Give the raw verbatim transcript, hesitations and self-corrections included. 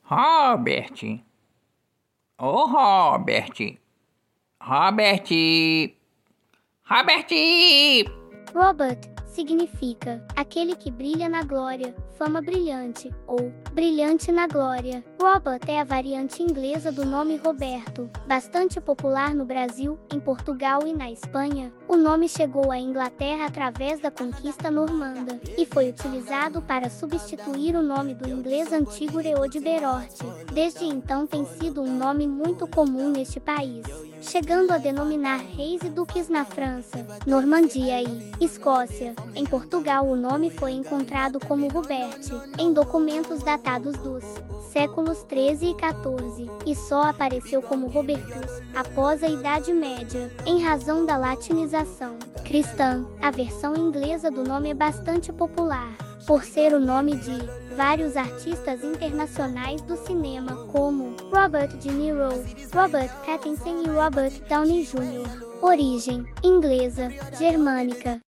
Robert. Ô, Robert. Robert. Robert. Robert significa aquele que brilha na glória, fama brilhante, ou brilhante na glória. Robert é a variante inglesa do nome Roberto, bastante popular no Brasil, em Portugal e na Espanha. O nome chegou à Inglaterra através da conquista normanda, e foi utilizado para substituir o nome do inglês antigo Eöde-Berorte. Desde então tem sido um nome muito comum neste país, chegando a denominar reis e duques na França, Normandia e Escócia. Em Portugal o nome foi encontrado como Robert, em documentos datados dos séculos treze e quatorze, e só apareceu como Robertus após a Idade Média, em razão da latinização cristã. A versão inglesa do nome é bastante popular, por ser o nome de vários artistas internacionais do cinema, como Robert De Niro, Robert Pattinson e Robert Downey júnior Origem: inglesa, germânica.